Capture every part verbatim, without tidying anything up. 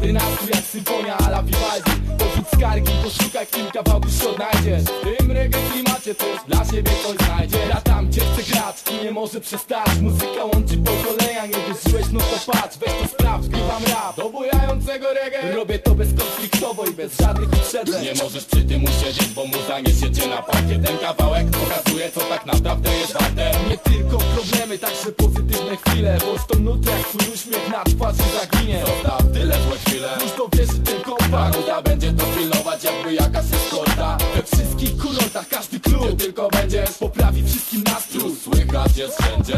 Dobry nastrój jak symfonia a la Vivaldi. Porzuć skargi, poszukaj w tym kawałku się odnajdziesz. W tym reggae klimacie też dla siebie coś znajdziesz. Ja tam gdzie chcę grać i nie może przestać. Muzyka łączy pokolenia, nie wierzyłeś, no to patrz. Weź to sprawdź, grywam rap do bujającego reggae. Robię to bezkonfliktowo i bez żadnych uprzedzeń. Nie możesz przy tym usiedzieć, bo muza niesie cię na parkiet. Ten kawałek pokazuje, co tak naprawdę jest warte. Nie tylko problemy, także pozytywne chwile. Włącz tą nutę jak twój uśmiech na twarzy zaginie. Zostaw tyle złe chwile, już to wierzy tylko pan. Paruda będzie to pilnować jakby jakaś eskorta. We wszystkich kurortach każdy klub Gdzie tylko będziesz, poprawi wszystkim nastrój. tu słychać jest wszędzie.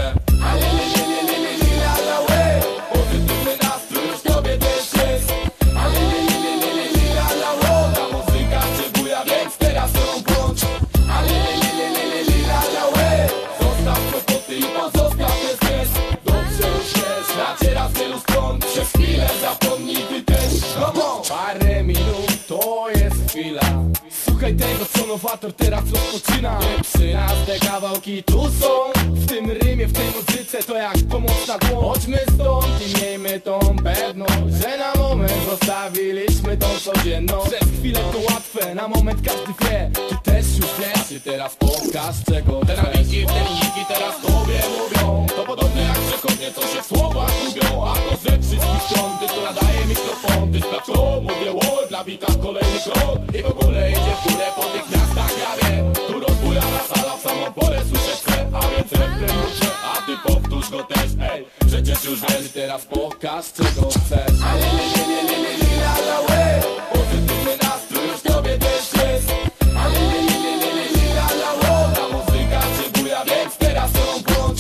Pozytywny nastrój już tobie też jest. Ta muzyka cię buja, więc teraz ją włącz. Zostaw kłopoty i pozostaw ten stres. Dobrze już wiesz, naciera z wielu stron. Przez chwilę zapomnij ty też. Parę minut to jest chwila. Słuchaj tego, co nowator teraz rozpoczyna. Nie przy nas te kawałki tu są. W tym rymie, w tej muzyce to jak pomoc na dłoń. Chodźmy stąd i miejmy tą pewność, że na moment zostawiliśmy tą codzienność. Przez chwilę to łatwe, na moment każdy wie. Ty też już wiesz. Ty teraz pokaż czego te nabiki, te linijki teraz tobie mówią. To podobne jak przechodnie, co się w słowach lubią. A to ze wszystkich stron, ty tu nadaje mikrofon. Ty sprawdź to, mówię wall, dla bita kolejny krok. I w ogóle idzie w górę po tych miastach, ja wiem. Tu rozbujana sala w samą porę słyszę chcę. A więc refren muszę, a ty powtórz go też. Ej, przecież już wiesz, teraz pokaż czego chcesz. Pozytywny nastrój już tobie też jest. Ta muzyka cię buja, więc teraz ją włącz.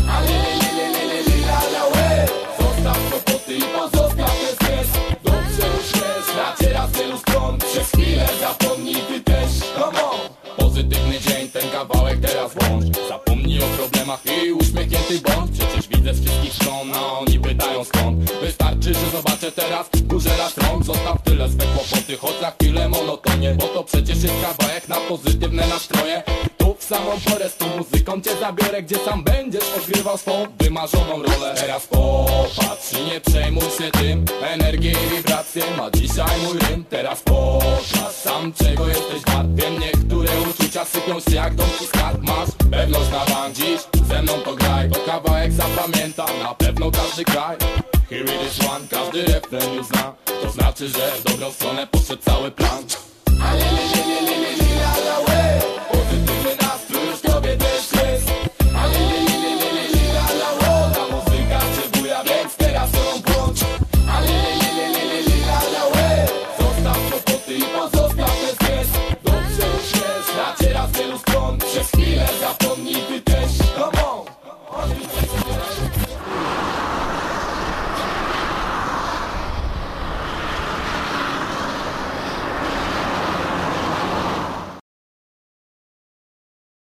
Zostaw kłopoty i pozostaw ten stres. Dobrze już wiesz, naciera z wielu stron. Przez chwilę zapomnij ty też. Come on. Pozytywny dzień, ten kawałek teraz włącz. Zapomnij o problemach i uśmiechnięty bądź. Przecież widzę z wszystkich stron, a oni pytają skąd. Wystarczy, że zobaczę teraz w górze raz rąk. Zostaw tyle swe kłopoty, choć na chwilę monotonie. Bo to przecież jest kawałek na pozytywne nastroje. Tu w samą porę z tą muzyką cię zabiorę, gdzie sam będziesz odgrywał swą wymarzoną rolę. Teraz popatrz i nie przejmuj się tym. Energię i wibracje ma dzisiaj mój rym. Teraz pokaż sam czego jesteś wart. Wiem, niektóre uczucia sypią się jak domki skarb. Masz pewność na bank dziś, ze mną to graj. To kawałek zapamięta na pewno każdy kraj. Here it is one, każdy refren już zna. To znaczy, że w dobrą stronę poszedł cały plan.